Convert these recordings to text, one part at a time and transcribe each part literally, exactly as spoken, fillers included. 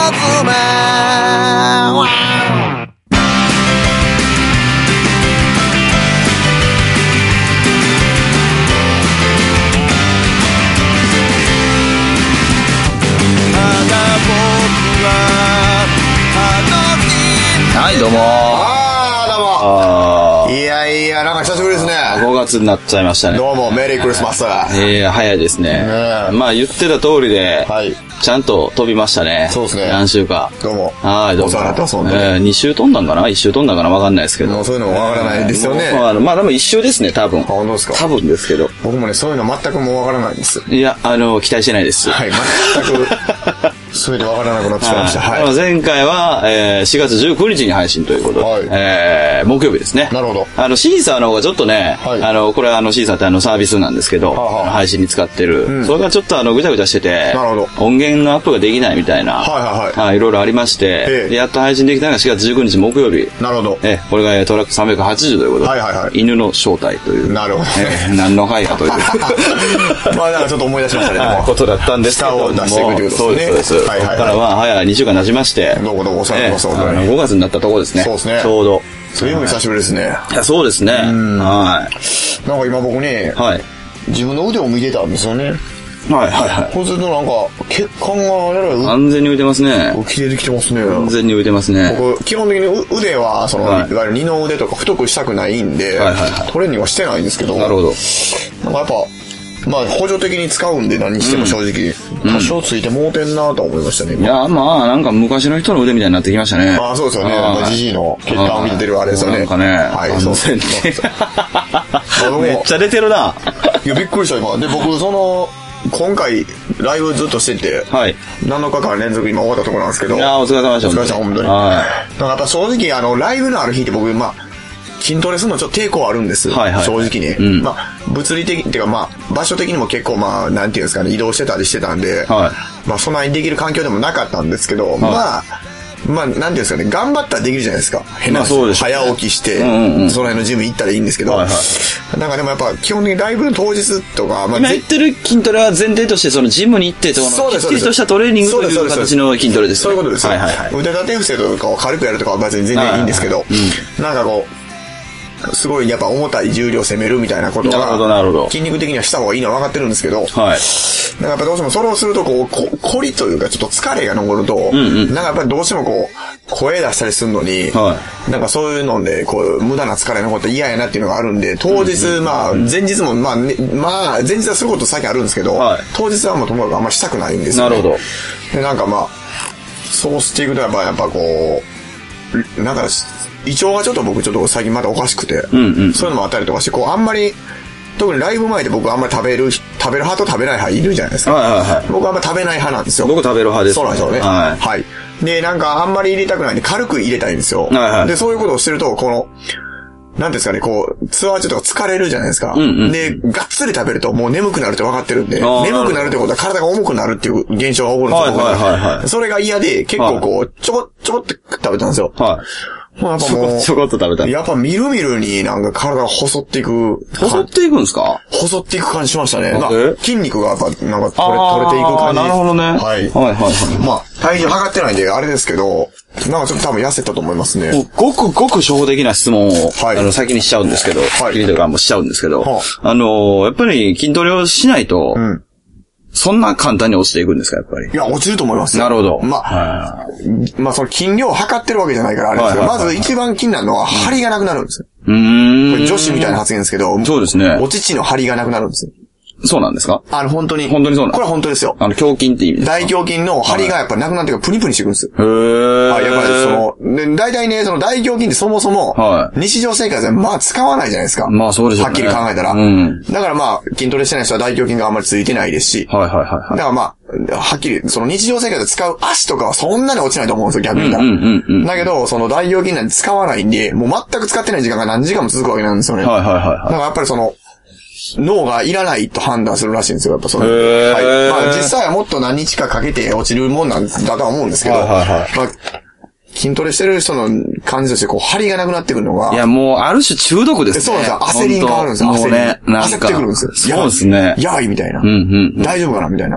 妻。 はい、どうもー。 あー、どうも。 あいやいや、なんか久しぶりですね。 ごがつになっちゃいましたね。 どうも、メリークリスマス。 えー、早いですね。 ねまあ言ってた通りで、 はい。 ちゃんと飛びましたね。 そうですね何週か。 どうも。 はい、どうも。 お世話になってます、本当に。 えー、に週飛んだんかないっ週飛んだんかなわかんないですけど。 もうそういうのもわからないですよね。 えーまあ、まあでもいっ週ですね、多分。 あ、本当ですか。 多分ですけど。 僕もね、そういうの全くもうわからないんです。 いや、あの、期待してないです。 はい、全く、それでわからなくなってしまいました。はい。 はい、前回は、えー、しがつじゅうくにちに配信ということで、 はい、 えー、木曜日ですね。 なるほど。 あの、シーサーの方がちょっとね、はい、あの、これはあの、シーサーってあの、サービスなんですけど、はあはあ、配信に使ってる、うん。それがちょっとあの、ぐちゃぐちゃしてて、 なるほど。 音源のアップができないみたいな、 はいはいはい。 はい、いろいろありまして、ええ、やっと配信できたのがしがつじゅうくにち木曜日。 なるほど。 え、これがトラックさんびゃくはちじゅうということで、はいはいはい、犬の正体という。 なるほど。 え、何の回かという。 まあ、なんかちょっと思い出しましたね。 はい、ことだったんですけども。 舌を出していくということですね。 そうです、そうです。はいはいはい。ここからまあ、早いにしゅうかん経ちまして、 どうもどうもお世話になります、 えー、ごがつになったところですね。 そうですね。 ちょうど。 随分久しぶりですね。 いや、そうですね。はい。なんか今僕ね、はい、自分の腕を見てたんですよね。 はいはいはい。 そうするとなんか、血管がやらい完全に浮いてますね。 浮き出てきてますね。 完全に浮いてますね。 僕、基本的に腕は、その、はい、いわゆる二の腕とか太くしたくないんで、はいはいはい、トレーニングはしてないんですけど。 なるほど。 なんかやっぱ、まあ補助的に使うんで何しても正直、うん、多少ついてもうてんなと思いましたね。 いや、まあなんか昔の人の腕みたいになってきましたね。 ああ、そうですよね。なんかジジイの血管を見てるあれですよね。 なんかね。 はい、そうですね。 めっちゃ出てるな。 いや、びっくりした今。で、僕、その、今回、ライブずっとしてて、はい。なのかかん連続今終わったところなんですけど。 いや、お疲れ様でした。 お疲れ様、本当に。はい。だからやっぱ正直、あの、ライブのある日って僕、まあ、筋トレするのちょっと抵抗あるんです。はいはい、正直ね。うん、まあ、物理的、っていうかまあ、場所的にも結構まあ、なんていうんですかね、移動してたりしてたんで、はい、まあ、そんなにできる環境でもなかったんですけど、はい、まあ、まあ、なんていうんですかね、頑張ったらできるじゃないですか。変な、まあそうです、ね、早起きして、うんうんうん、その辺のジム行ったらいいんですけど、はいはい、なんかでもやっぱ基本的にライブの当日とか、 まあ、今言ってる筋トレは前提として、そのジムに行って、その、きっちりとしたトレーニングという形の筋トレですね。 そういうことですよ。はいはいはい、腕立て伏せとかを軽くやるとかは別に全然いいんですけど、はいはいはいうん、なんかこう、すごいやっぱ重たい重量を攻めるみたいなことが筋肉的にはした方がいいのは分かってるんですけど、はい、なんかやっぱどうしてもそれをするとこうこ凝りというかちょっと疲れが残ると、うんうん、なんかやっぱりどうしてもこう声出したりするのに、はい、なんかそういうのでこう無駄な疲れ残って嫌やなっていうのがあるんで当日、うんうん、まあ前日もまあ、ね、まあ前日はすること最近あるんですけど、はい、当日はもうともかくあんましたくないんですよね。 なるほど。 でなんかまあそうしていくとやっぱやっぱこうなんか胃腸がちょっと僕ちょっと最近まだおかしくて、うんうん、そういうのもあったりとかして、こうあんまり、特にライブ前で僕あんまり食べる、食べる派と食べない派いるじゃないですか。はいはいはい、僕あんまり食べない派なんですよ。 僕食べる派です、ね。 そうなんですよね。はい。はい。で、なんかあんまり入れたくないんで軽く入れたいんですよ。はいはい、で、そういうことをしてると、この、なんですかね、こう、ツアー中とか疲れるじゃないですか。うんうん、で、がっつり食べるともう眠くなるって分かってるんで、眠くなるってことは体が重くなるっていう現象が起こるんですよ。はいはいはいはい、それが嫌で、結構こう、ちょこ、ちょこって食べたんですよ。はいまあ、やっぱもう、 ちょこっと食べた。 やっぱみるみるになんか体が細っていく。 細っていくんですか？ 細っていく感じしましたね。まあ、筋肉がやっぱなんか取れ、取れていく感じ。 なるほどね。はい。はいはいはい。 まあ、体重測ってないんであれですけど、なんかちょっと多分痩せたと思いますね。 ごくごく初歩的な質問を、はい、あの、先にしちゃうんですけど、はい。筋トレもしちゃうんですけど、はあ、あの、やっぱり筋トレをしないと、うん。そんな簡単に落ちていくんですか、やっぱり。 いや、落ちると思いますよ。 なるほど。 まあ、まあ、その筋量を測ってるわけじゃないからあれですけど、まず一番気になるのは、張りがなくなるんですよ。うーん。これ女子みたいな発言ですけど、そうですね。お乳の張りがなくなるんですよ。 そうなんですか？ あの、本当に。 本当にそうなんですか？ これは本当ですよ。 あの、胸筋って意味ですか？ 大胸筋の張りがやっぱなくなってからプニプニしていくんですよ。 へー。 はい、やっぱりその、で、大体ね、その大胸筋ってそもそも、はい、日常生活でまあ使わないじゃないですか。 まあそうですよね。 はっきり考えたら。うん。だからまあ、筋トレしてない人は大胸筋があんまりついてないですし。はいはいはい、はい。だからまあ、はっきり、その日常生活で使う足とかはそんなに落ちないと思うんですよ、逆に言ったら。うんうんうんうん、だけど、その大胸筋なんて使わないんで、もう全く使ってない時間が何時間も続くわけなんですよね。はいはいはい、はい。だからやっぱりその、脳がいらないと判断するらしいんですよ、やっぱその。はい。まあ実際はもっと何日かかけて落ちるもんなんだとは思うんですけど、はいはいはい、まあ筋トレしてる人の感じとして、こう、張りがなくなってくるのが。 いや、もう、ある種中毒ですね。 そうなんですよ。焦りに変わるんですよ。焦りに。焦ってくるんですよ。 そうですね。 やばいみたいな。うんうんうん、大丈夫かなみたいな。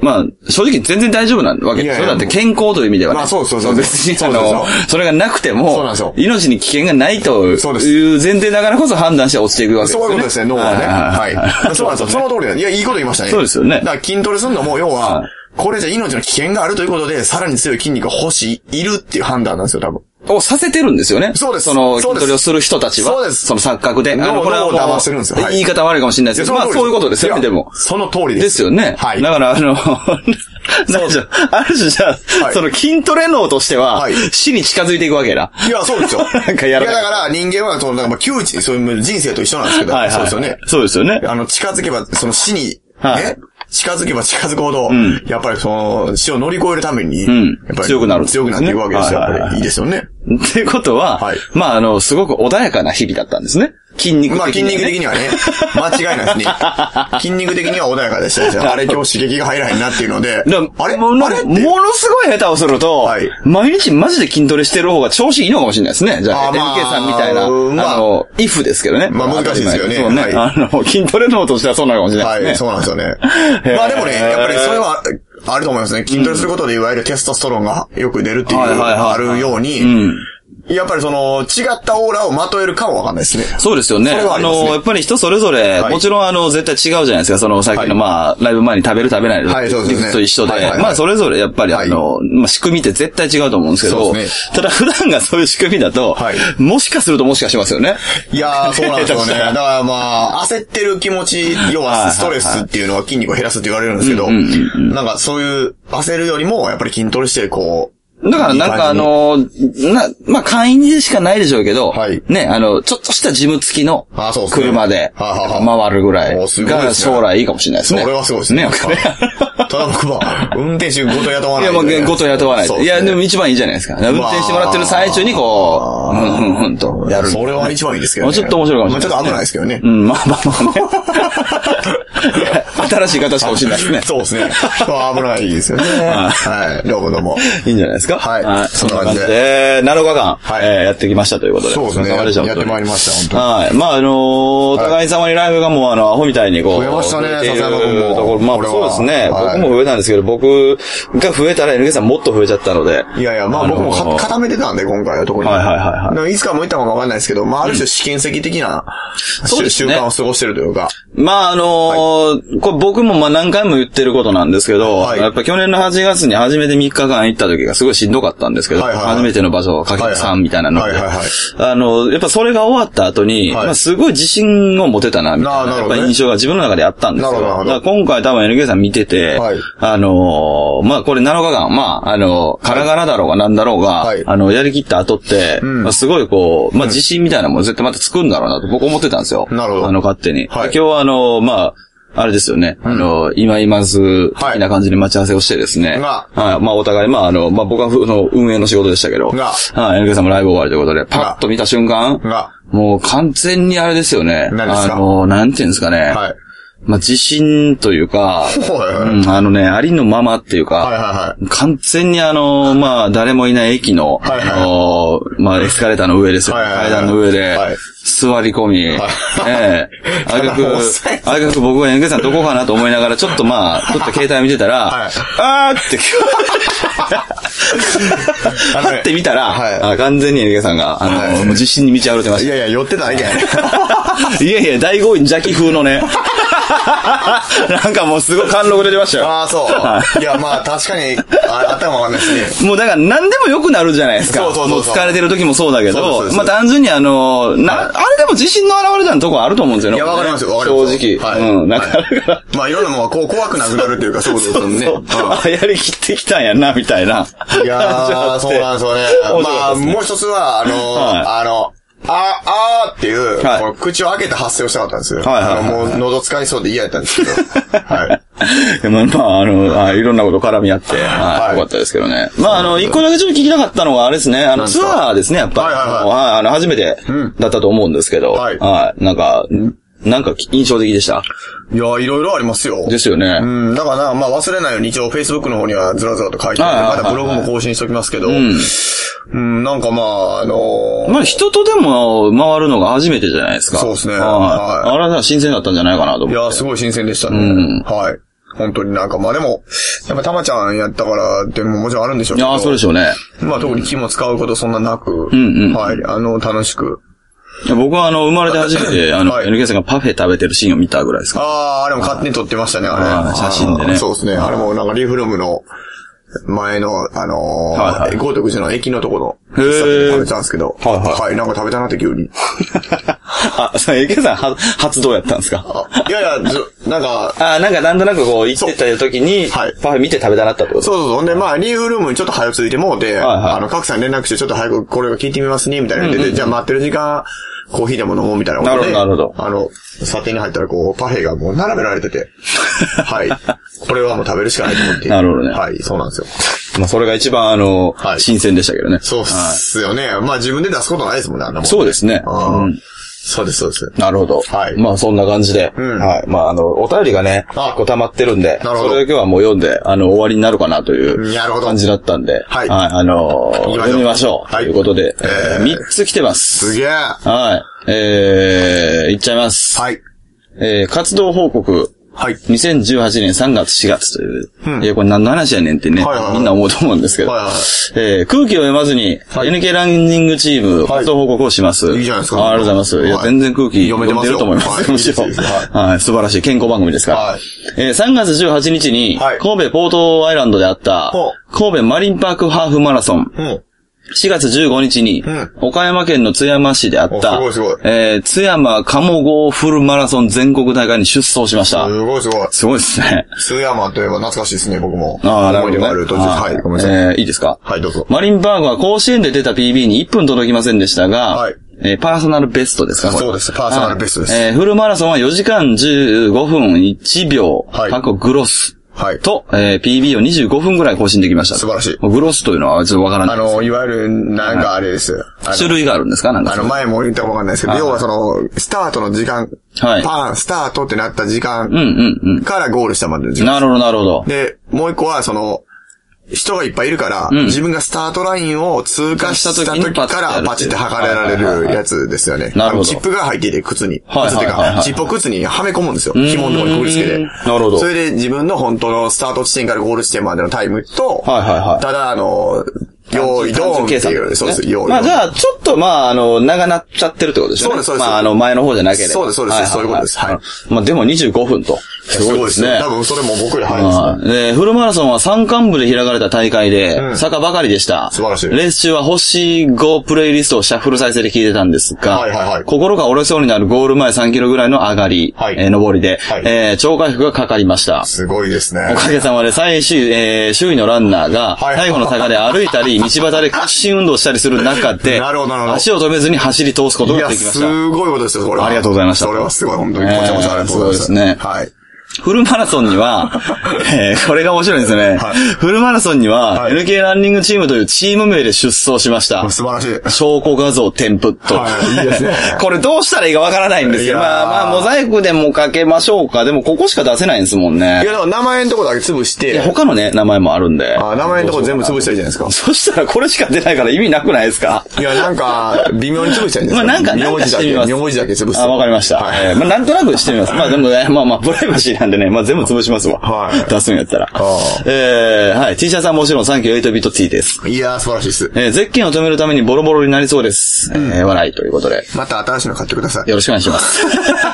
まあ、正直全然大丈夫なわけですよ。だって健康という意味ではね。 まあそうそうそう。 別に、あの、それがなくても、 そうなんですよ。 命に危険がないという前提だからこそ判断して落ちていくわけですよね。 そういうことですね、脳はね。はい。そうなんですよ。その通りだ。いや、いいこと言いましたね。 そうですよね。 だから筋トレするのも、要は、これじゃ命の危険があるということで、さらに強い筋肉が欲しい、いるっていう判断なんですよ、多分。 をさせてるんですよね。 そうです。 その筋トレをする人たちは。 そうです。 その錯覚で。 あの、これは騙してるんですよ。 言い方悪いかもしれないですけど、まあそういうことですよね、でも。 その通りです。 ですよね。はい。だから、あの、なんじゃ、ある種じゃあ、その筋トレ脳としては、死に近づいていくわけだ。 いや、そうですよ。 なんかやらいや、だから人間は、その、なんか、窮地、そういう人生と一緒なんですけど、そうですよね。 そうですよね。 あの、近づけば、その死に、ね。近づけば近づくほど、やっぱりその、死を乗り越えるために、やっぱり強くなる。 強くなっていくわけですよ。やっぱりいいですよね。 っていうことは、まあ、あの、すごく穏やかな日々だったんですね。筋肉的に。 まあ筋肉的にはね、間違いないですね。筋肉的には穏やかでしたよ。あれ今日刺激が入らへんなっていうので、 あれものすごい下手をすると、毎日マジで筋トレしてる方が調子いいのかもしれないですね。じゃあ、エムケー さんみたいな、あの、イフですけどね。 まあ難しいですよね。 そうね。あの、筋トレ脳としてはそうなのかもしれないですね。 はい、そうなんですよね。まあでもね、やっぱりそれは、あると思いますね。筋トレすることでいわゆるテストステロンがよく出るっていうのがあるように、やっぱりその、違ったオーラをまとえるかもわかんないですね。 そうですよね。あの、やっぱり人それぞれ、もちろんあの、絶対違うじゃないですか。その、さっきのまあ、ライブ前に食べる食べないと一緒で。まあ、それぞれやっぱりあの、まあ、仕組みって絶対違うと思うんですけど、ただ普段がそういう仕組みだと、もしかするともしかしますよね。 いやー、そうなんですよね。だからまあ、焦ってる気持ち、要はストレスっていうのは筋肉を減らすって言われるんですけど、なんかそういう焦るよりも、やっぱり筋トレしてこう、 だからなんかあの、な、まあ、簡易でしかないでしょうけど、はい、ね、あの、ちょっとしたジム付きの車で回るぐらいが将来いいかもしれないですね。 それはすごいですね。ただ僕は、運転手ごと雇わない。 いや、もうごと雇わない。いや、でも一番いいじゃないですか。運転してもらってる最中にこう、ふんふんふんとやる。 それは一番いいですけどね。 ちょっと面白いかもしれない。 ちょっと危ないですけどね。 うん、まあまあまあね。新しい形かもしれないですね。 そうですね。危ないですよね。はい。どうもどうも。 いいんじゃないですか。 はい。 そんな感じで、なのかかん、はい、えー、やってきましたということで。 そうですね。やってまいりました、 本当に。はい。まあ、あのー、お互い様にライブがもう、あの、アホみたいにこう。 増えましたね、笹山君も。まあ、そうですね。僕も増えたんですけど、僕が増えたら エヌケー さんもっと増えちゃったので。 いやいや、まあ僕も固めてたんで、今回は特に。 はいはいはいはい。 いつかも言ったかもわかんないですけど、まあ、ある種試験石的な習慣を過ごしてるというか。 まあ、あのー、これ僕もまあ何回も言ってることなんですけど、やっぱ去年のはちがつに初めてみっかかん行った時がすごいしんどかったんですけど、初めての場所をかけてさんみたいなので、あの、やっぱそれが終わった後に、まあすごい自信を持てたな、みたいな、やっぱ印象が自分の中であったんですよ。だから今回多分 エヌケー さん見てて、あの、まあこれなのかかん、まあ、あの、カラガラだろうがなんだろうが、あの、やりきった後って、すごいこう、まあ自信みたいなもの絶対また作るんだろうなと僕思ってたんですよ。 なるほど。 あの、勝手に。今日はあの、まあ、あれですよね。うん、あの、今今ず、的な感じで待ち合わせをしてですね。はい。はい。まあ、お互い、まあ、あの、まあ、僕は、の、運営の仕事でしたけど。が。はい。エヌケー さんもライブ終わりということで、パッと見た瞬間。が。もう、完全にあれですよね。 何ですか？ あの、なんていうんですかね。はい。まあ、自信というか、はいはい、うん、あのね、ありのままっていうか、はいはいはい、完全にあの、まあ、誰もいない駅の、はいはい、あのまあ、エスカレーターの上ですよ、はいはいはい、階段の上で、はい、座り込み、はい、ええあげく、あげく僕はエヌケー さんどこかなと思いながら、ちょっとまあ、ちょっと携帯見てたら、はい、あーって聞こえはって見たら、はい、あ完全に エヌケー さんが、あの、はい、もう自信に満ち溢れてました。 いやいや、寄ってただけやね。 いやいや、大豪院邪気風のね、なんかもうすごい貫禄出てましたよ。 ああ、そう。いや、まあ確かに、あ頭わかんないですね。 もうだから何でも良くなるじゃないですか。そうそうそうそう。もう疲れてる時もそうだけど、まあ単純にあの、な、あれでも自信の表れたとこあると思うんですよね。 いや、わかりますよ、わかります。 正直。はい。うん。なんか、 まあいろんなものがこう怖くなくなるっていうか、そういうことですよね。 あ、やりきってきたんやな、みたいな。 いやー、そうなんですよね。まあ、もう一つは、あの、あの、あ、あーっていう、はい、こう口を開けた発声をしたかったんですよ。はいはいはいはい、もう喉使いそうで嫌やったんですけど。はい。 まあ、まあ、あの、あいろんなこと絡み合って、はい、よかったですけどね。まあ、あの、一個だけちょっと聞きたかったのが、あれですね、あの、ツアーですね、やっぱり。はいはいはい。あの、初めてだったと思うんですけど、はい。はい。なんか、なんか印象的でした。 いや、いろいろありますよ。 ですよね。 うん。だからな、まあ忘れないように一応 Facebook の方にはずらずらと書いてあって、まだブログも更新しときますけど、うん、うん、なんかまあ、あのー、 まあ人とでも回るのが初めてじゃないですか。 そうですね。 はい。はい、あれは新鮮だったんじゃないかなと思って。 いや、すごい新鮮でしたね。うん。はい。本当になんかまあでも、 やっぱたまちゃんやったからっていうのももちろんあるんでしょうけど。 いやー、そうでしょうね。 まあ特に気も使うことそんななく、 うんうん。 はい、あの、楽しく。 いや僕はあの、生まれて初めて、あの、はい、エヌケー さんがパフェ食べてるシーンを見たぐらいですか。 ああ、あれも勝手に撮ってましたね、あれ。 写真でね。 そうですね。あれもなんかリフルームの前の、あのー、はいはい、豪徳寺の駅のところ、喫茶店で食べたんですけど、はいはい。はい、なんか食べたなって急に。 あ、それ、エケさんは発動やったんですか？ いやいや、なんか、 あ、なんかなんとなくこう、行ってた時に、はい、パフェ見て食べたなったってこと？ そうそうそう。で、まあ、リーフルームにちょっと早くついてもうて、はいはい、あの、各さん連絡してちょっと早くこれを聞いてみますね、みたいなで、うんうん、じゃあ待ってる時間、コーヒーでも飲もうみたいなことで。 なるほど、なるほど。 あの、査定に入ったらこう、パフェがもう並べられてて。はい。これはもう食べるしかないと思って。 なるほどね。 はい、そうなんですよ。 まあ、それが一番あの、はい、新鮮でしたけどね。 そうっすよね。はい、まあ、自分で出すことないですもんね、あんなもん、ね。 そうですね。うん。 そうです、そうです。 なるほど。はい。まあ、そんな感じで。うん。はい。まあ、あの、お便りがね、結構溜まってるんで、なるほど。それだけはもう読んで、あの、終わりになるかなという感じだったんで、はい。はい。あのー、読みましょう。はい。ということで、えー、みっつ来てます。 すげえ。 はい。えー、いっちゃいます。はい。えー、活動報告。はい。にせんじゅうはちねんさんがつしがつという。うん。いや、これ何の話やねんってね。はいはいはい、みんな思うと思うんですけど。はいはいはい。えー、空気を読まずに、はい、エヌケー ランニングチーム、活動報告をします。はい、いいじゃないですか。ありがとうございます。はい、いや、全然空気読めてると思います。むしろ。はい。素晴らしい健康番組ですから。はい。えー、さんがつじゅうはちにちに、はい、神戸ポートアイランドであった、神戸マリンパークハーフマラソン。うん。しがつじゅうごにちに、うん、岡山県の津山市であった、すごいすごいえー、津山鴨号フルマラソン全国大会に出走しました。 すごいすごい。 すごいですね。 津山といえば懐かしいですね、僕も。ああ、なるほど、ね。思い出がある途中。はい、ごめんなさい。 えー、いいですか？ はい、どうぞ。 マリンパークは甲子園で出た ピービー にいっぷん届きませんでしたが、はい。えー、パーソナルベストですか？ そうです、パーソナルベストです。 えー、フルマラソンはよじかんじゅうごふんいちびょう、はい。過去グロス。はい。と、えー、ピービー をにじゅうごふんぐらい更新できました。 素晴らしい。 グロスというのはちょっとわからない。 あの、いわゆる、なんかあれです。 はい、種類があるんですか？なんか。 あの、前も言ったかわかんないですけど、要はその、スタートの時間、はい。パーン、スタートってなった時間、うんうんうん。からゴールしたまでの時間。 なるほど、なるほど。 で、もう一個は、その、人がいっぱいいるから、うん、自分がスタートラインを通過した時からパチって測れられるやつですよね。なるほど。チップが入っていて、靴に。はいはいはいはい、チップを靴にはめ込むんですよ。紐のところにくくりつけて。なるほど。それで自分の本当のスタート地点からゴール地点までのタイムと、はいはいはい、ただあの、用意ドーンっていう、そうです、用意。 まあじゃあ、ちょっとまあ、あの、長なっちゃってるってことですよね。そうです、そうです。まあ、あの、前の方じゃなければ。 そうです、そうです、そういうことです。はい。 まあでもにじゅうごふんと。 すごいですね。多分それも僕より早いですね。 で、フルマラソンは山間部で開かれた大会で、うん、坂ばかりでした。 素晴らしい。 レース中は星ごプレイリストをシャッフル再生で聞いてたんですが、はいはいはい、心が折れそうになるゴール前さんキロぐらいの上がり、はい、えー、上りで、はい、えー、超回復がかかりました。 すごいですね。 おかげさまで最終、えー、周囲のランナーが、最後の坂で歩いたり、道端で屈伸運動したりする中で、なるほどなるほど。足を止めずに走り通すことができました。いや、 すごいことですよ、これは。 ありがとうございました。 それはすごい、本当に。こちらこそありがとうございます。 そうですね。はい。フルマラソンには、えー、これが面白いんですよね。はい、フルマラソンには、はい、エヌケー ランニングチームというチーム名で出走しました。 素晴らしい。 証拠画像添付と。はい、いいですね。これどうしたらいいかわからないんですけど、まあまあ、モザイクでもかけましょうか。でもここしか出せないんですもんね。いや、だから名前のとこだけ潰して。 他のね、名前もあるんで。 あ、名前のとこ全部潰したらいいじゃないですか。 そしたらこれしか出ないから意味なくないですか？ いや、なんか、微妙に潰したらいいんですか？まあなんか、なんかしてみます。名字だけ潰す。 あ、わかりました。はい、えー、まあなんとなくしてみます。まあでもね、まあまあ、プライバシーなんでね、まあ全部潰しますわ。はい。出すんやったら。えー、はい。T シャツはもちろんサンキューエイトビット T です。 いやー、素晴らしいです。 えー、ゼッケンを止めるためにボロボロになりそうです。うん、えー、笑いということで。 また新しいの買ってください。 よろしくお願いします。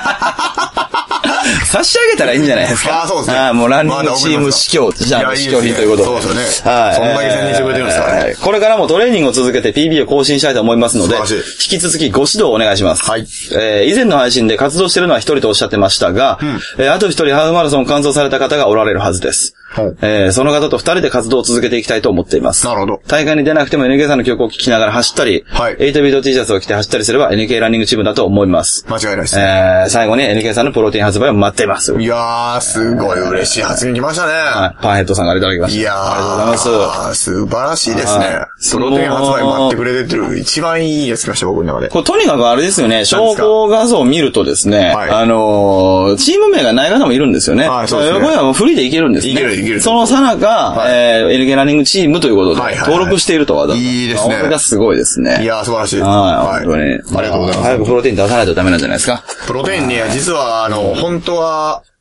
差し上げたらいいんじゃないですか。 ああ、そうですね。 ああ、もうランニングチーム試供、じゃあ、試供品ということで。 そうですよね。はい。そんだけ宣伝してくれてるんですからね。 これからもトレーニングを続けて ピービー を更新したいと思いますので、引き続きご指導お願いします。はい。えー、以前の配信で活動しているのは一人とおっしゃってましたが、うん、えー、あと一人ハーフマラソンを完走された方がおられるはずです。はい、えー、その方と二人で活動を続けていきたいと思っています。 なるほど。 大会に出なくても エヌケー さんの曲を聴きながら走ったり、はい、エイトビート T シャツを着て走ったりすれば エヌケー ランニングチームだと思います。 間違いないです。 えー、最後に エヌケー さんのプロテイン発売を待っています。 いやー、すごい嬉しい発言来ましたね。はい。 パンヘッドさんからいただきました。 いやー、ありがとうございます。素晴らしいですね。プロテイン発売待ってくれてる一番いいやつ来ました、僕の中で。 これとにかくあれですよね、証拠画像を見るとですね、はい、あのー、チーム名がない方もいるんですよね。はい、そうですね。これはもうフリーでいけるんですね。いける、いける。そのさなか、はい、えー、エヌケー ランニングチームということで、はいはいはい、登録しているとはだ。 いいですね。 これがすごいですね。 いやー、素晴らしい。 はい、本当に。ありがとうございます。 早くプロテイン出さないとダメなんじゃないですか。 プロテインね、実は、あの、本当は、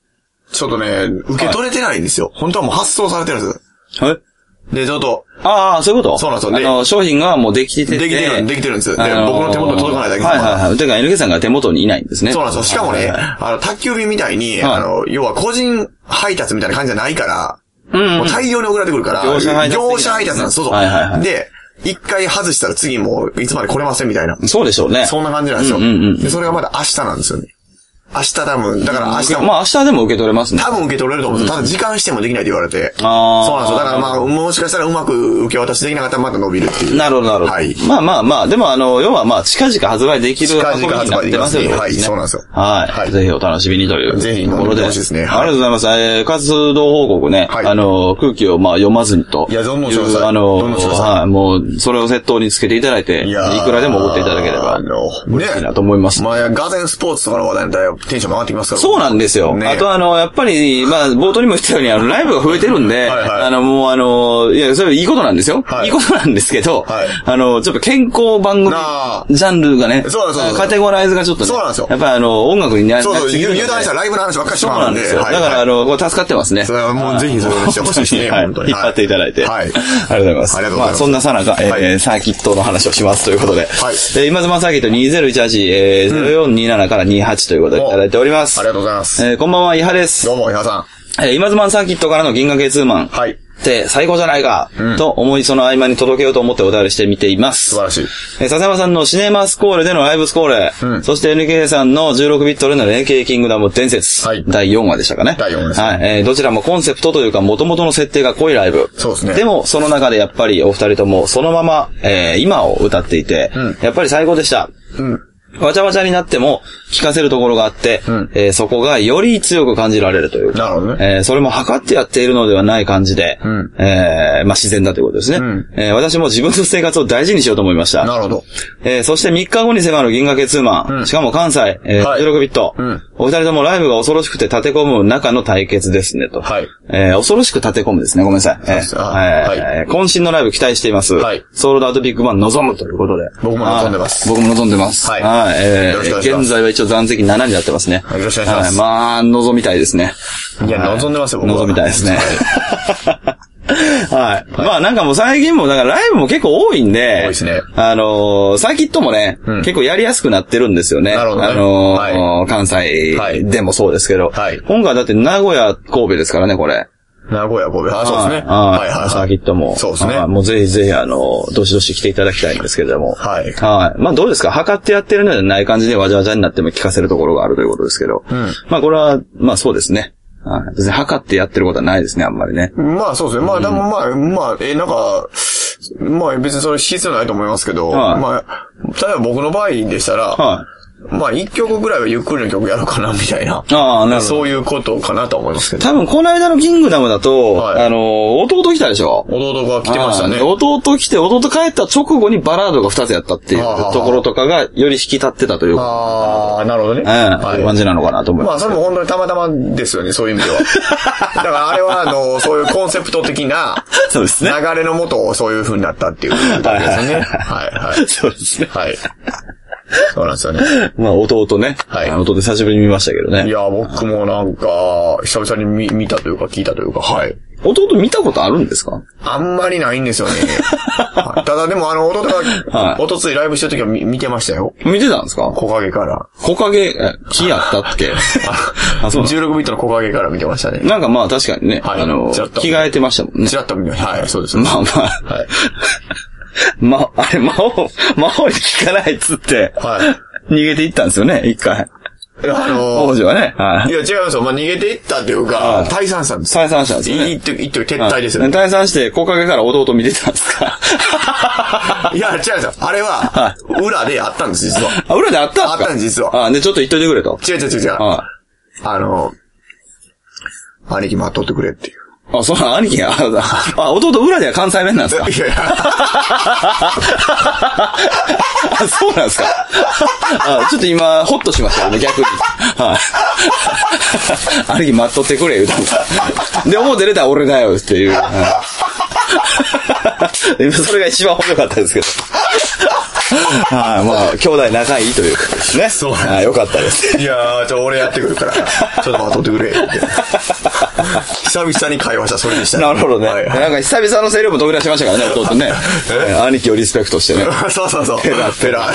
ちょっとね、受け取れてないんですよ。本当はもう発送されてるんです。 はい。 で、ちょっと。 ああ、そういうことそうなんですよ。 あの、商品がもうできてて。 できてる、できてるんです。で、僕の手元に届かないだけです。 はいはいはい。てか、エヌケー さんが手元にいないんですね。 そうなんですよ。しかもね、あの、宅急便みたいに、あの、要は個人配達みたいな感じじゃないから、もう大量に送られてくるから、業者配達。業者配達なんです。そうそう。はいはいはい。で、一回外したら次もういつまで来れませんみたいな。 そうでしょうね。 そんな感じなんですよ。で、それがまだ明日なんですよね。明日多分、だから明日も。 まあ明日でも受け取れますね。 多分受け取れると思うんですよ。ただ時間してもできないって言われて。ああ。そうなんですよ。だからまあ、もしかしたらうまく受け渡しできなかったらまた伸びるっていう。 なるほど、なるほど。はい。まあまあまあ、でもあの、要はまあ、近々発売できる近々発売できますね。はい、そうなんですよ。 はい。ぜひお楽しみにという。 ぜひ、ところで。欲しいですね。 ありがとうございます。えー、活動報告ね。はい。あの、空気をまあ読まずにと。 いや、どんどんしてください。 あの、はい。もう、それをセットにつけていただいて、いくらでも送っていただければ、あの、嬉しいなと思います。 まあ、ガゼンスポーツとかの話題になったらテンション上がってきますから。 そうなんですよ。ね、あとあの、やっぱり、まあ、冒頭にも言ったように、あの、ライブが増えてるんで、はいはい、あの、もうあの、いや、それいいことなんですよ。はい、いいことなんですけど、はい、あの、ちょっと健康番組、ジャンルがね、そうなんですカテゴライズがちょっとね、そうなんですよ。やっぱりあの、音楽にね、 そうそう、油断したらライブの話ばっかりしてもらうんで。 そうなんですよ。だからあの、助かってますね。 それはもうぜひそれをしてほしいですね、本当に。 引っ張っていただいて。はい。ありがとうございます。ありがとうございます。まあ、そんなさなか、えー、サーキットの話をしますということで、はい。今妻サーキットにせんじゅういち、えー、ゼロよんにーななからにじゅうはちということでいただいております。 ありがとうございます。 えー、こんばんは、伊原です。 どうも、伊原さん。えー、今妻サーキットからの銀河系ツーマン。はい。って最高じゃないか、うん、と思いその合間に届けようと思ってお便りしてみています。 素晴らしい。 えー、笹山さんのシネマスコーレでのライブスコーレ、うん、そして エヌケー さんのじゅうろくビットでの エヌケー キングダム伝説、はい、だいよんわでしたかね。 だいよんわです、ね。 はい。えー、どちらもコンセプトというか元々の設定が濃いライブ。 そうですね。 でもその中でやっぱりお二人ともそのまま、えー、今を歌っていて、うん、やっぱり最高でした。うんわちゃわちゃになっても聞かせるところがあって、うんえー、そこがより強く感じられるというか、 なるほどねえー、それも測ってやっているのではない感じで、うんえー、まあ自然だということですね、うんえー。私も自分の生活を大事にしようと思いました。 なるほど。 えー、そしてみっかごに迫る銀河系ツーマン、うん、しかも関西、えーはい、じゅうろくビット、うん、お二人ともライブが恐ろしくて立て込む中の対決ですねと。はいえー、恐ろしく立て込むですね。ごめんなさい。えーえーはい、渾身のライブ期待しています。はい、ソールドアウトビッグバン望むということで。 僕も望んでます。 僕も望んでます。はい。はいえー、よろしくお願いします。現在は一応残席ななになってますね。 はい、よろしくお願いします。 はい、まあ、望みたいですね。 いや、望んでますよ、僕は。 望みたいですね。はい。まあなんかもう最近も、だからライブも結構多いんで、 多いですね。 あのー、サーキットもね、うん、結構やりやすくなってるんですよね。 なるほど、ね。 あのーはい、関西でもそうですけど、はい、今回だって名古屋、神戸ですからね、これ。 名古屋、神戸。あ、そうですね。 はいはい。サーキットも。 そうですね。 もうぜひぜひ、あの、どしどし来ていただきたいんですけれども。はい。はい。まあどうですか測ってやってるのではない感じでわじゃわじゃになっても聞かせるところがあるということですけど。うん。まあこれは、まあそうですね。はい。別に測ってやってることはないですね、あんまりね。 まあそうですね。まあでもまあ、まあ、え、なんか、まあ別にそれ必要ないと思いますけど、はい、まあ、例えば僕の場合でしたら、はい。まあ、一曲ぐらいはゆっくりの曲やろうかな、みたいな。ああ、なるほど。そういうことかなと思いますけど。 多分、この間のキングダムだと、はい、あの、弟来たでしょ弟が来てましたね。 弟来て、弟帰った直後にバラードがふたつやったっていうところとかが、より引き立ってたというか。 ああ、なるほどね。 うん。はい。いう感じなのかなと思います。 まあ、それも本当にたまたまですよね、そういう意味では。だからあれは、あの、そういうコンセプト的な、そうですね。流れのもと、そういう風になったっていうことですね。はいはい。 そうですね。 はい。そうなんですよね。 まあ、弟ね。はい。弟久しぶりに見ましたけどね。 いや、僕もなんか、久々に 見, 見たというか聞いたというか、はい。 弟見たことあるんですか？ あんまりないんですよね。ただでもあの、弟が、はい、おとついライブしてる時は 見, 見てましたよ。 見てたんですか？ 木陰から。 木陰、木やったっけあ、そう。じゅうろくビットの木陰から見てましたね。 なんかまあ確かにね。はい。あの、着替えてましたもんね。 ちらっと見ました。はい、そうです。 まあまあ。はい。ま、あれ、魔王、魔王に聞かないっつって、はい。逃げていったんですよね、一回。 あのー、 王子はね。はい。 いや、違いますよ。まあ、逃げていったっていうか、退散したんです。 退散したんですよね。 いって、いって、撤退ですよね。 退散して、木陰から弟見てたんですかいや、違うんですよ。あれは、裏であったんです、実は。 あ、裏であったんですか？ あったんです、実は。 あ、で、ちょっと言っといてくれと。 違う違う違う違う。あの、兄貴待っとってくれっていう。 あ、そうなの兄貴が、あ、弟裏では関西弁なんですか？いやいや。あ、そうなんですか？あ、ちょっと今、ホッとしましたよね、逆に。はい。兄貴待っとってくれ、言うたんだ。で、表出たら俺だよ、っていう。はい、それが一番面白かったですけど。 はい、まあ、兄弟仲いいというかですね。 そうなんです。よかったです。 いやー、ちょ、俺やってくるから、ちょっと待っとってくれ、って。久々に会話したそれでしたね。 なるほどね。はいはい、なんか久々の声量も飛び出しましたからね、弟ね。兄貴をリスペクトしてね。 そうそうそう。ペラペラ。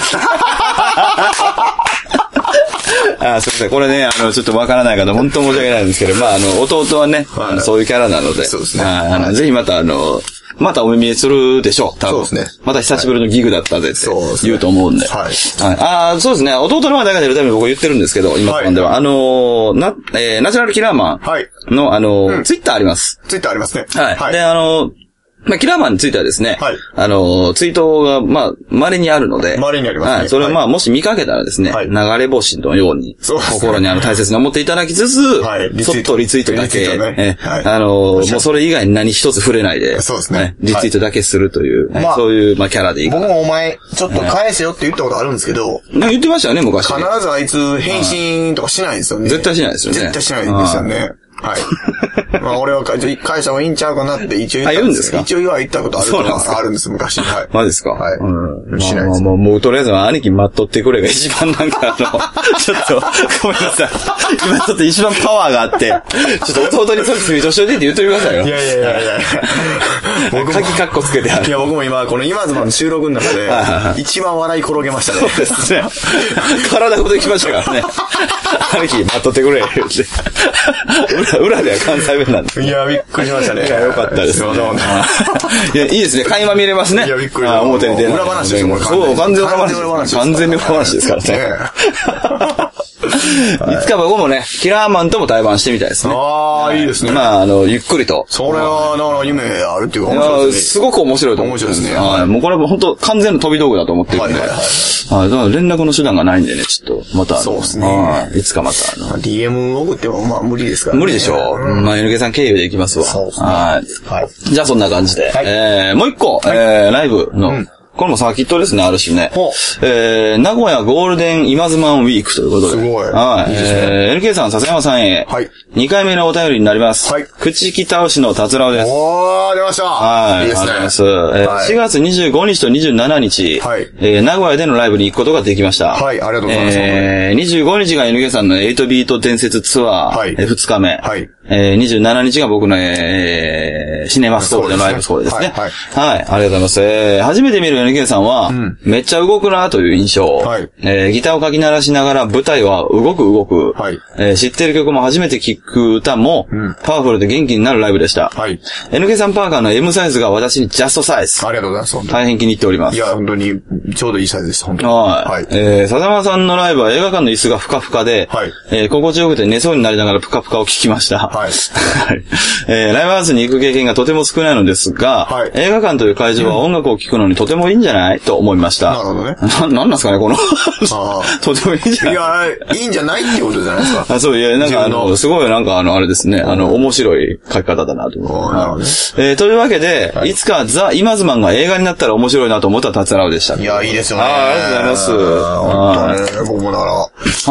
あ、すみません。これね、あの、ちょっとわからない方、本当申し訳ないんですけど、まあ、あの、弟はね、はい、そういうキャラなので、 そうですね。 あの、ぜひまた、あの、またお目見えするでしょう、多分。 そうですね。 また久しぶりのギグだったぜって言うと思うんで。 はい。 はい、ああ、そうですね。弟の話題が出るために僕言ってるんですけど、今のでは。はい、あのー、な、えー、ナチュラルキラーマンの、はい、あのー、うん、ツイッターあります。 ツイッターありますね。 はい。はい、で、あのー、まあ、キラーマンについてはですね、はい。あの、ツイートが、まあ、稀にあるので、 稀にありますね。はい。 それをまあ、もし見かけたらですね、はい。流れ星のように、そうですね。心にあの大切に思っていただきつつ、はい。そっとリツイートだけ、ね、はい。あの、もうそれ以外に何一つ触れないで、そうですね。リツイートだけするという、まあ、そういう、まあ、キャラでいいかな。 僕もお前、ちょっと返せよって言ったことあるんですけど、 ね、言ってましたよね、昔。 必ずあいつ、返信とかしないんですよね。 絶対しないですよね。 絶対しないんですよね。はい。まあ俺は返した方がいいんちゃうかなって一応言ったんです。あ、 言うんですか？ 一応言ったことあるとかあるんです、昔。はい。 マジですか？ はい。 うん。しないです。もう、もう、とりあえず兄貴待っとってくれが一番なんかあの、ちょっと、ごめんなさい。今ちょっと一番パワーがあって、ちょっと弟にそっちツイートしといてって言っといてくださいよ。 いやいやいやいや僕も。鍵カッコつけてある。 いや僕も今、この今妻の収録の中で、一番笑い転げましたね。 そうですね。体ごと行きましたからね。兄貴待っとってくれ、言って。裏では関西弁なんで。 いや、びっくりしましたね。 いや、よかったです。いや、いいですね。垣間見れますね。 いや、びっくりした。 表に出る。 裏話ですよ、 そう、完全裏話。完全に裏話ですからね。いつか僕もね、キラーマンとも対バンしてみたいですね。 ああ、いいですね。 まあ、あの、ゆっくりと。 それは、なかなか夢あるっていうか、面白いですね。 すごく面白いと思う。 面白いですね。 はい。もうこれは本当完全の飛び道具だと思ってるんで。はいはいはい。はい。だから連絡の手段がないんでね、ちょっと、また。 そうですね。 いつかまた。 ディーエム 送っても、まあ無理ですからね。 無理でしょう。まあ、エヌケー さん経由で行きますわ。 そうですね。 はい。はい。じゃあそんな感じで。えー、もう一個、えー、ライブの、これもサーキットですね、ある種ね。えー、名古屋ゴールデン今ズマンウィークということで。 すごい。 はい。いいですね。えー、エルケー さん、笹山さんへ。はい。にかいめのお便りになります。はい。口木倒しの達郎です。 おー、出ました。 はい。 いいですね。 ありがとうございます。えーはい、しがつにじゅうごにちとにじゅうしちにち。はい。えー、名古屋でのライブに行くことができました。 はい、ありがとうございます。 えー、にじゅうごにちが エヌケー さんのエイトビート伝説ツアー。はい。えー、ふつかめ。はい。えー、にじゅうしちにちが僕の、えー、シネマストールでのライブスコールですね。はい。はい。ありがとうございます。えー、初めて見る エヌケー さんは、うん、めっちゃ動くなという印象。はい。えー、ギターをかき鳴らしながら舞台は動く動く。はい。えー、知ってる曲も初めて聴く歌も、うん、パワフルで元気になるライブでした。はい。エヌケー さんパーカーの エム サイズが私にジャストサイズ。 ありがとうございます。 大変気に入っております。 いや、本当に、ちょうどいいサイズでした、本当に。 はい。はい。えー、笹山さんのライブは映画館の椅子がふかふかで、はい。えー、心地よくて寝そうになりながらぷかぷかを聞きました。はい。はい。えー、ライブハウスに行く経験がとても少ないのですが、はい、映画館という会場は音楽を聴くのにとてもいいんじゃないと思いました。 なるほどね。 な、なんなんですかね、この。とてもいいんじゃないいや、いいんじゃないっていうことじゃないですか。 あ、そう、いや、なんかあの、すごいなんかあの、あれですね、あの、面白い書き方だなと思う。なるほどね。えー、というわけで、はい、いつかザ・イマズマンが映画になったら面白いなと思った達郎でした。 いや、いいですよね。 あ、ありがとうございます。 本当ね、僕もだから、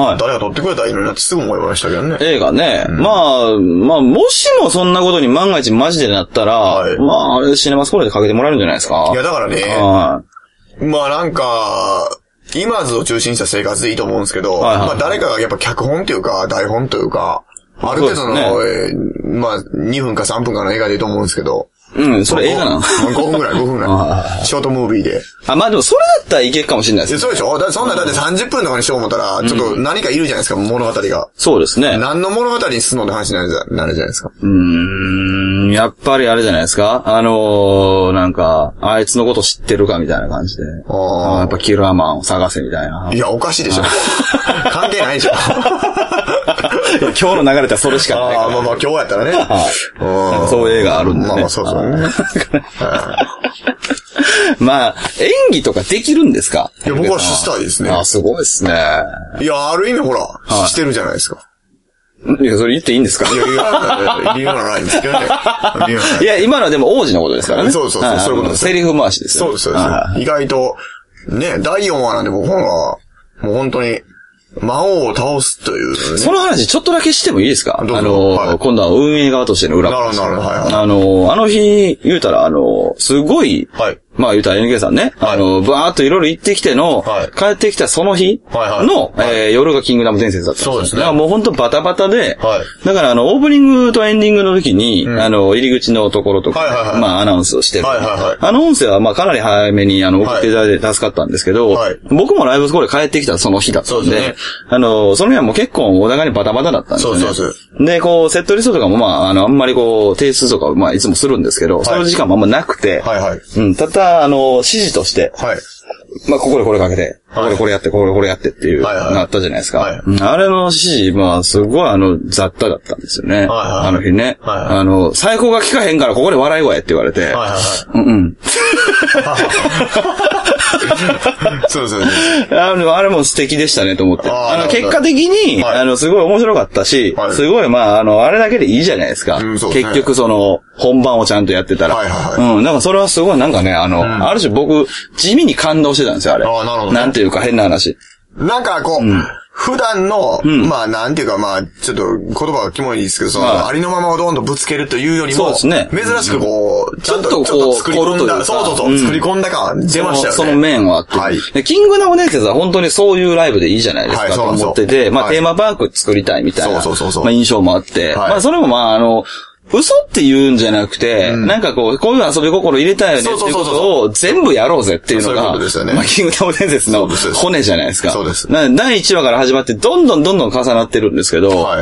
はい。誰が撮ってくれたらいいのになってすぐ思いましたけどね。 映画ね。うん、まあ、まあ、もしもそんなことに万が一マジでなったら、はい、まあ、あれシネマスコールでかけてもらえるんじゃないですか。 いや、だからね、はい、まあなんか、今津を中心にした生活でいいと思うんですけど、はいはい、まあ誰かがやっぱ脚本というか、台本というか、ある程度の、ねえー、まあにふんかさんぷんかの映画でいいと思うんですけど、 うん、それ映画なの ? ご 分ぐらい、ごふんぐらい。ショートムービーで。 あ、まあでもそれだったらいけるかもしれないですね。 そうでしょだってそんな、だってさんじゅっぷんとかにしよう思ったら、ちょっと何かいるじゃないですか、物語が。 そうですね。 何の物語にすんのって話になるじゃないですか。 うーん、やっぱりあれじゃないですかあのー、なんか、あいつのこと知ってるかみたいな感じで。ああ。やっぱキラーマンを探せみたいな。 いや、おかしいでしょ。関係ないでしょ。 今日の流れってそれしかないから。 ああ、まあまあ今日やったらね。 はい。そういう映画あるんでね。 まあまあそうそうね。 まあ、演技とかできるんですか？ いや、僕はしたいですね。 あ、すごいですね。 いや、ある意味ほら、してるじゃないですか。 いや、それ言っていいんですか？いや、いや、理由はないんですけどね。 いや、今のはでも王子のことですからね。 そうそうそう、そういうことです。 セリフ回しですよ。 そうです、そうです。意外と、ね、だいよんわなんで僕は、もう本当に、魔王を倒すという、ね。 その話ちょっとだけしてもいいですか？あの、はい、今度は運営側としての裏話。 なるほど、なるほど、はいはい。 あの、あの日、言うたら、あの、すごい、はい、 まあ言うたら エヌケー さんね、はい、あの、バーっといろいろ行ってきての、はい、帰ってきたその日の、はいはいえー、夜がキングダム伝説だったんですよ。そうですね。だからもうほんとバタバタで、はい、だからあの、オープニングとエンディングの時に、うん、あの、入り口のところとか、はいはいはい、まあアナウンスをしてる、はいはいはい。あの音声はまあかなり早めにあの、送っていただいて助かったんですけど、はい、僕もライブスコールで帰ってきたその日だったんで、ね、あの、その日はもう結構お互いにバタバタだったんですよね。そうそうそう。で、こう、セットリストとかもまあ、あの、あんまりこう、提出とかまあいつもするんですけど、はい、その時間もあんまなくて、はいはい。うん、ただ、あの、指示として、はい。まあ、ここでこれかけて、ここでこれやって、ここでこれやってっていう、のあったじゃないですか。はいはい、あれの指示、まあ、すごいあの、雑多だったんですよね。はいはい、あの日ね、はいはい。あの、最高が聞かへんからここで笑い声って言われて、はいはいはい、うんうん。そうそうあの、あれも素敵でしたねと思って。あ, あの、結果的に、はい、あの、すごい面白かったし、はい、すごい、まあ、あの、あれだけでいいじゃないですか。うん、そうですね、結局その、本番をちゃんとやってたら。はいはいはい、うん、なんかそれはすごいなんかね、あの、うん、ある種僕、地味に感動してたんですよ、あれ。あなるほど、ね。なんていうか変な話。 なんかこう、うん普段の、うん、まあ、なんていうか、まあ、ちょっと言葉がキモいですけど、その、はい、ありのままをどんどんぶつけるというよりも、そうですね。珍しくこう、うん、ちゃんと、ちょっと作り込んだ、そうそうそう、うん、作り込んだ感出ましたよね。 その面はあって。はい。で、キングダム伝説は本当にそういうライブでいいじゃないですか、はい、と思ってて、まあ、はい、テーマパーク作りたいみたいな、そうそうそう、まあ、印象もあって、はい、まあ、それもまあ、あの、嘘って言うんじゃなくて、うん、なんかこう、こういう遊び心入れたいよねっていうことを全部やろうぜっていうのが、そういうことですよね。まあ、キングダム伝説の骨じゃないですか。そうです。なだいいちわから始まってどんどんどんどん重なってるんですけど、はい、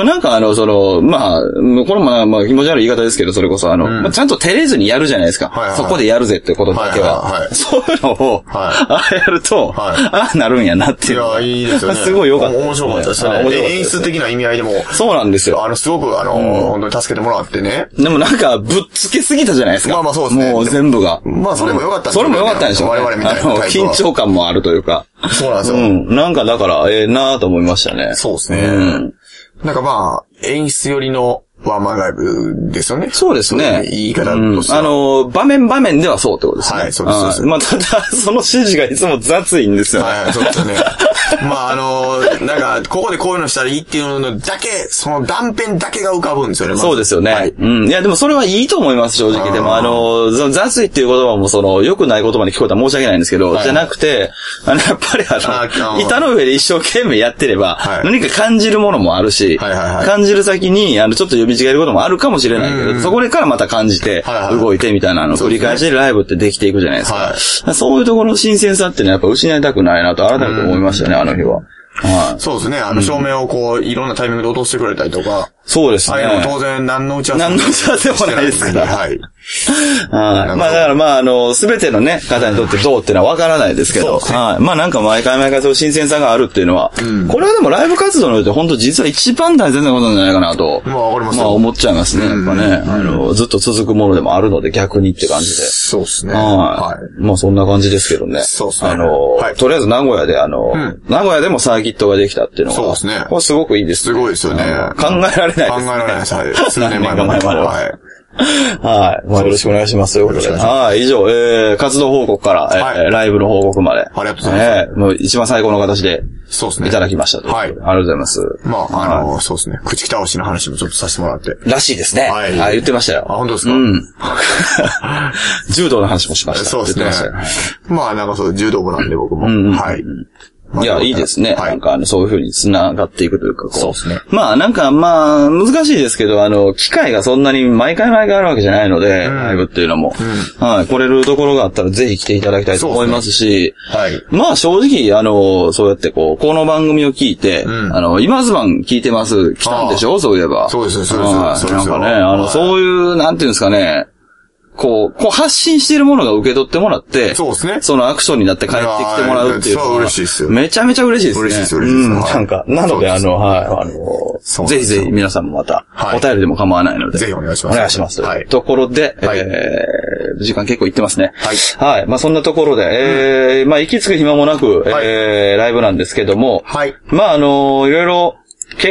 なんかあの、その、まあ、これもまあ、まあ、気持ち悪い言い方ですけど、それこそあの、うんまあ、ちゃんと照れずにやるじゃないですか。はいはい、そこでやるぜってことだけは。はいはいはい、そういうのを、はい、ああやると、はい、ああなるんやなっていう。いや、いいですよね。すごい良かった、ね。面白かったですね。演出的な意味合いでも。そうなんですよ。あの、すごくあの、うん、本当に助けてもらってね。でもなんか、ぶっつけすぎたじゃないですか。まあまあそうですね。もう全部が。まあそれも良かったんですよ、ね。それも良かったんでしょう、ね。我々みたいな。あの、緊張感もあるというか。そうなんですよ。うん。なんかだから、ええー、なぁと思いましたね。そうですね。うん。なんかまあ、演出寄りの、ワンマンライブですよね。そうですね。言い方としては、うん。あの、場面場面ではそうってことですね。はい、そうです。そうです。まあ、ただ、その指示がいつも雑いんですよね。はい、そうですよね。まあ、あの、なんか、ここでこういうのしたらいいっていうのだけ、その断片だけが浮かぶんですよね。ま、そうですよね。はい。うん。いや、でもそれはいいと思います、正直。でも、あの、その雑いっていう言葉も、その、良くない言葉に聞こえたら申し訳ないんですけど、はい、じゃなくて、あの、やっぱりあの、板の上で一生懸命やってれば、はい、何か感じるものもあるし、はいはいはい、感じる先に、あの、ちょっと呼び違えることもあるかもしれないけど、そこからまた感じて、動いてみたいなのを繰り返してライブってできていくじゃないですか。はい、そういうところの新鮮さっていうのはやっぱ失いたくないなと改めて思いましたね、あの日は。はい、そうですね。あの、照明をこう、いろんなタイミングで落としてくれたりとか。そうですね。あれも当然何の打ち合わせも。何の打ち合わせもないですから。はい。はい。まあだからまああの、すべてのね、方にとってどうっていうのはわからないですけど。はい。まあなんか毎回毎回そういう新鮮さがあるっていうのは、うん、これはでもライブ活動において本当実は一番大切なことなんじゃないかなと。まあわかります。まあ思っちゃいますね。やっぱね。あの、ずっと続くものでもあるので逆にって感じで。そうですね。はい。まあそんな感じですけどね。そうですね。あの、とりあえず名古屋であの、名古屋でもサーキットができたっていうのは。そうですね。これすごくいいですね。すごいですよね。考えられないですね。考えられないです。はい。数年前までは。はい。はい。まあよろしくお願いします。ということで。はい。以上、えー、活動報告から、はい、えー、ライブの報告まで。ありがとうございます。えー、もう一番最高の形で。そうですね。いただきましたと。はい。ありがとうございます。まあ、あの、はい、そうですね。口倒しの話もちょっとさせてもらって。らしいですね。はい。あ、言ってましたよ。あ、本当ですか？うん。柔道の話もしました。そうですね。まあ、なんかそう、柔道部なんで僕も。うん、はい。いや、いいですね。はい、なんか、あの、そういう風に繋がっていくというか、こう。そうですね。まあ、なんか、まあ、難しいですけど、あの、機会がそんなに毎回毎回あるわけじゃないので、うん、ライブっていうのも、うん。はい。来れるところがあったらぜひ来ていただきたいと思いますし、すね、はい。まあ、正直、あの、そうやってこう、この番組を聞いて、うん、あの、今ズバン聞いてます、来たんでしょそういえば。そうですね、そうですね。はい。なんかね、あの、はい、そういう、なんていうんですかね、こう、こう発信しているものが受け取ってもらって、そうですね。そのアクションになって帰ってきてもらうっていうのは。そう、嬉しいですよ。めちゃめちゃ嬉しいですね。嬉しいです、嬉しいです。うん、なんか、なので、あの、はい、あの、ぜひぜひ皆さんもまた、お便りでも構わないので。ぜひお願いします。お願いします。はい。ところで、えー、時間結構いってますね。はい。はい。まあ、そんなところで、えー、まあ、行き着く暇もなく、えー、ライブなんですけども、はい。まあ、あの、いろいろ、結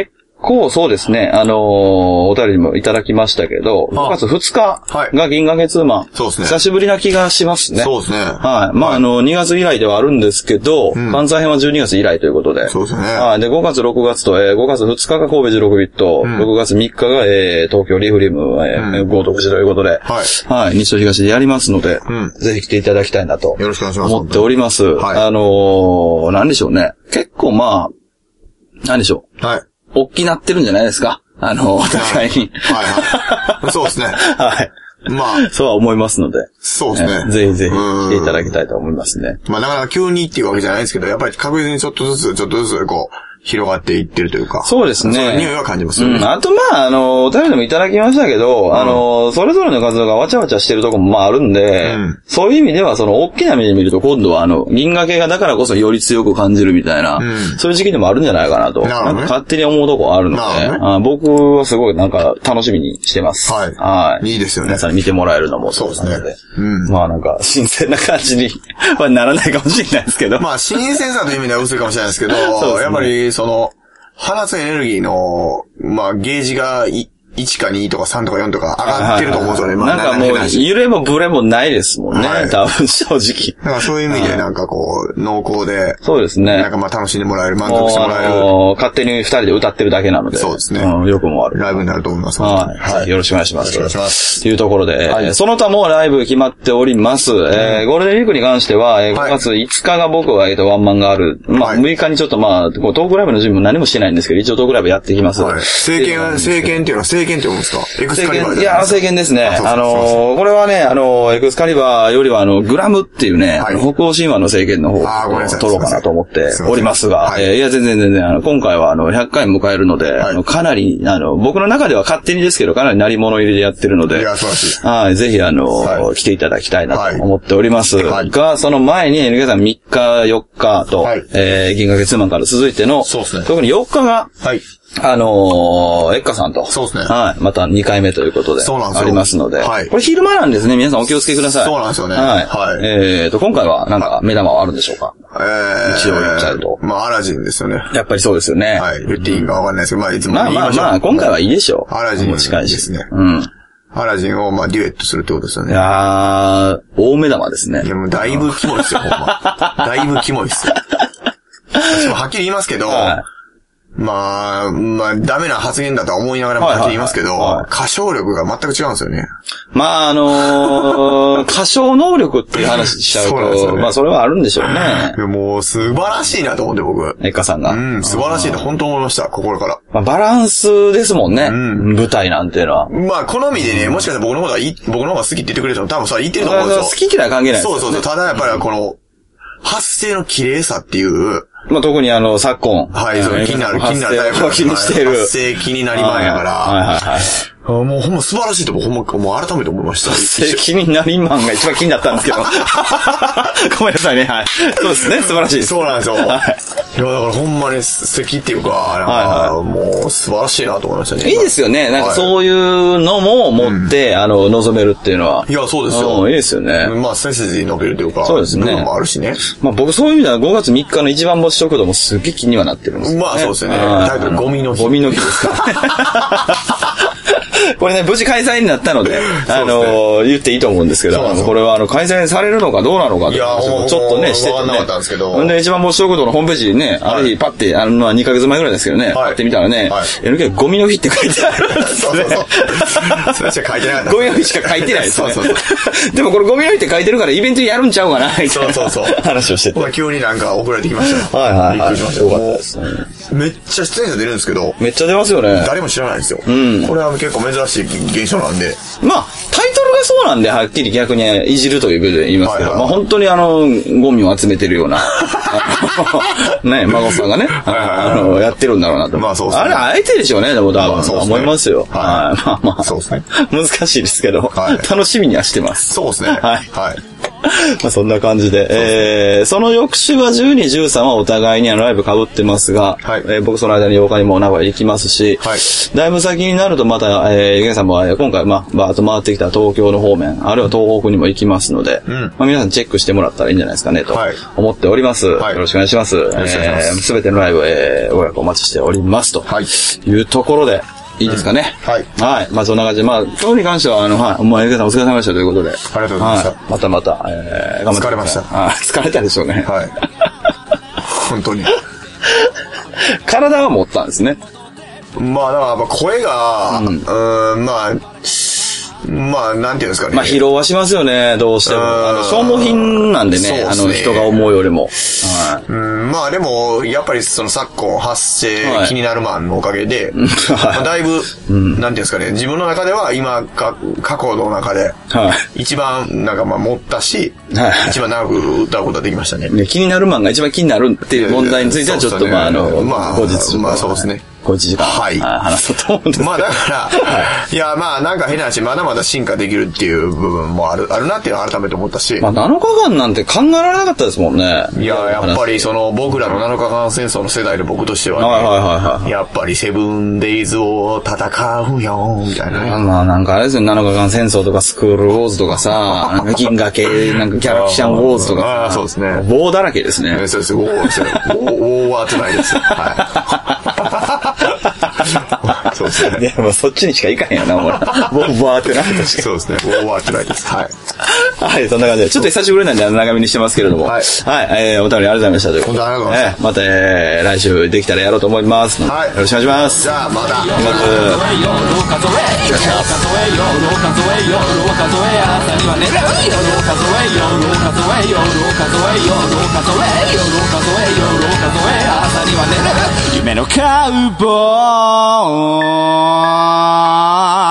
構そうですね、あのー、お便りもいただきましたけど、ごがつふつかが銀河月マン。そうですね。久しぶりな気がしますね。 そうですね。 はい。まあ、はい、あの、にがつ以来ではあるんですけど、うん、関西編はじゅうにがつ以来ということで。 そうですね。 はい。で、ごがつ、ろくがつと、えー、ごがつふつかが神戸じゅうろくビット、うん、ろくがつみっかが、えー、東京リーフリム、えー、うん、合徳寺ということで、はい。はい。日東東でやりますので、うん、ぜひ来ていただきたいなと。 よろしくお願いします。 思っております。はい。あのー、なんでしょうね。結構まあ、なんでしょう。はい。大きなってるんじゃないですか。あの、お互いに。 はいはい。そうですね。 はい。まあ。そうは思いますので。 そうですね。 ぜひぜひ来ていただきたいと思いますね。 まあなかなか急にっていうわけじゃないですけど、やっぱり確実にちょっとずつ、ちょっとずつ、こう、広がっていってるというか。 そうですね。 そういう匂いは感じますよね。 うん。あとまあ、あの、お便りでもいただきましたけど、うん、あの、それぞれの活動がわちゃわちゃしてるところもまああるんで、うん、そういう意味では、その、大きな目で見ると今度はあの、銀河系がだからこそより強く感じるみたいな、うん、そういう時期でもあるんじゃないかなと。なるほどね。なんか勝手に思うところあるので、ね、あ僕はすごいなんか楽しみにしてます。はい。はい。 いいですよね。 皆さんに見てもらえるのもそうですね。 うん。まあなんか、新鮮な感じにはならないかもしれないですけど。 まあ、新鮮さという意味では薄いかもしれないですけど、そうですね、やっぱり、その、放つエネルギーの、まあ、ゲージがいちかにとかさんとかよんとか上がってると思うんですよね。 まあ、なんかもう、揺れもブレもないですもんね。はい、多分、正直。 だからそういう意味で、なんかこう、濃厚で。 そうですね。 なんかまあ、楽しんでもらえる、満足してもらえる。 勝手に二人で歌ってるだけなので。 そうですね。 うん、よくもある。 ライブになると思います。 はい。はい。よろしくお願いします。 よろしくお願いします。 というところで、はい、その他もライブ決まっております。うん、えー、ゴールデンウィークに関しては、ごがついつかが僕は、えっと、ワンマンがある。まあ、むいかにちょっとまあ、トークライブの準備も何もしてないんですけど、一応トークライブやっていきます。はい。 政権、政権っていうのは政権って言うんですか？エクスカリバー。 いや、政権ですね。あのー、これはね、あのー、エクスカリバーよりは、あの、グラムっていうね、はい、北欧神話の政権の方を取ろうかなと思っておりますが、はい、えー、いや、全然全然、あの、今回は、あの、ひゃっかい迎えるので、はい、あのかなり、あの、僕の中では勝手にですけど、かなり鳴り物入りでやってるので、いや、素晴らしい。はい、ぜひ、あのー、はい、来ていただきたいなと思っております。はい、が、その前に、エヌケー さんみっか、よっかと、はい、えー、銀河月マンから続いての、そうですね。特によっかが、はい。あのー、エッカさんと。 そうですね。 はい。またにかいめということで。 そうなんですよ。 ありますので。はい。これ昼間なんですね。皆さんお気をつけください。 そうなんですよね。 はい。はい。えーと、今回はなんか目玉はあるんでしょうか？えー。一応言っちゃうと。 まあ、アラジンですよね。 やっぱりそうですよね。 はい。言っていいかわかんないですけど、まあ、いつも言いましょう。 まあまあまあ、今回はいいでしょう。 アラジンも近いですね。うん。アラジンを、まあ、デュエットするってことですよね。 いやー、大目玉ですね。 いや、もうだいぶキモいっすよ、ほんま。だいぶキモいっすよ。私もはっきり言いますけど、はい、まあ、まあ、ダメな発言だとは思いながらもはっきり言いますけど、はいはいはい、歌唱力が全く違うんですよね。 まあ、あのー、歌唱能力っていう話しちゃうと、うね、まあ、それはあるんでしょうね。 いや、もう、素晴らしいなと思って僕。 エッカさんが。 うん、素晴らしいと本当思いました、心から。 まあ、バランスですもんね。うん、舞台なんていうのは。 まあ、好みでね、もしかしたら僕の方がいい、僕の方が好きって言ってくれる人も多分それ言ってると思うんですよ。 好き嫌いは関係ないですよ、ね。 そうそうそう。ただやっぱりこの、発声の綺麗さっていう、 まあ、特にあの、昨今。 はい、そう、気になる、気になるタイプ。 気にしている。 発声気になりまんやから。はいはいはい。もうほんま素晴らしいとほんま、もう改めて思いました。 発声気になりまんが一番気になったんですけど。ごめんなさいね、はい。そうですね、素晴らしいです。 そうなんですよ。はい。いや、だからほんまに素敵っていうか、なんか、はいはい、もう素晴らしいなと思いましたね。 いいですよね。なんかそういうのも持って、はい、あの、望めるっていうのは。 いや、そうですよ。 いいですよね。 まあ、背筋伸びるというか。 そうですね。 部分もあるしね。 まあ僕そういう意味ではごがつみっかの一番星食堂もすげえ気にはなってるんですよ、ね。 まあそうですよね。タイトルゴミの日。 ゴミの日ですか。これね、無事開催になったので、あのー、言っていいと思うんですけど、これはあの、開催されるのかどうなのかという話をちょっとね、しててね。 わかんなかったんですけど。 で、一番星食堂のホームページにね、ある日パッて、あの、まあにかげつまえぐらいですけどね、パッて見たらね、エヌケー ゴミの日って書いてある。そうそうそう。 それしか書いてなかった。 ゴミの日しか書いてないですね。そうそうそう。でもこれゴミの日って書いてるからイベントやるんちゃうかな、みたいな。そうそうそう。話をしてて。 急になんか送られてきました。 はいはいはい。びっくりしました。よかったですね。めっちゃ出演者出るんですけど。 めっちゃ出ますよね。 誰も知らないんですよ。うん。これは結構珍しい現象なんで。 まあ、タイトルがそうなんで、はっきり逆にいじるという部分で言いますけど、はいはいはい、まあ本当にあの、ゴミを集めてるような、ね、孫さんがね、はいはいはい、あの、やってるんだろうなと。まあそうですね。あれ、あえてでしょうね、でも多分、まあそうですね、思いますよ。はい。はい、まあまあ、そうですね。難しいですけど、はい、楽しみにはしてます。 そうですね。はい。はい。 まあそんな感じで。えー、その翌週はじゅうに、じゅうさんはお互いにあのライブ被ってますが、はい、えー、僕その間にようかにも名古屋行きますし、はい、だいぶ先になるとまた、えー、ゆげさんも今回、まあ、バーッと回ってきた東京の方面、あるいは東北にも行きますので、うん、まあ皆さんチェックしてもらったらいいんじゃないですかね、と思っております。はい、よろしくお願いします。すべ、えー、てのライブ、えー、ご予約お待ちしております。というところで、いいですかね。うん、はい。はい。まあ、そんな感じで、まあ、今日に関しては、あの、はい。もう、エグさんお疲れ様でしたということで。ありがとうございました。はい、 またまた、えー、頑張ってください。疲れました。あ疲れたでしょうね。はい。 本当に。 体は持ったんですね。 まあ、だから、声が、うん、うーん、まあ、まあ、なんていうんですかね。 まあ、疲労はしますよね、どうしても。あの、消耗品なんでね、ねあの、人が思うよりも。 はい、うんまあ、でも、やっぱりその昨今発生、はい、気になるマンのおかげで、まあ、だいぶ、うん、なんていうんですかね、自分の中では今、か過去の中で、はい、一番、なんかまあ、持ったし、はい、一番長く歌うことができましたね。 ね気になるマンが一番気になるっていう問題については、ちょっと、まあ、あの、まあ、後日。 まあ、そうですね。 こういちじかん、はい、話そうと思うんですけど。 まあだから、はい、いやまあなんか変な話、まだまだ進化できるっていう部分もある、あるなっていうのは改めて思ったし。 まあなのかかんなんて考えられなかったですもんね。 いや、やっぱりその僕らのなのかかん戦争の世代で僕としてはね、はいはいはいはい、やっぱりセブンデイズを戦うよ、みたいな、ね。 まあなんかあれですよ、なのかかん戦争とかスクールウォーズとかさ、なんか銀河系、なんかギャラクシャンウォーズとかさ。 ああ、そうですね。 ウォーだらけですね。 そうです、ウォーですよ。ウォーはつないです。はい。そうですね。 でもそっちにしか行かへんよな、もう。ウォーバーってなったし。 そうですね。ウォーバーってないです。はい。 はい、そんな感じで。ちょっと久しぶりなんで長めにしてますけれども。はい。はい、えー、お便りありがとうございましたということで。 本当にありがとうございました。 えー、また、えー、来週できたらやろうと思います。はい。よろしくお願いします。 じゃあ、また。 お願いします。夢のカウボーイ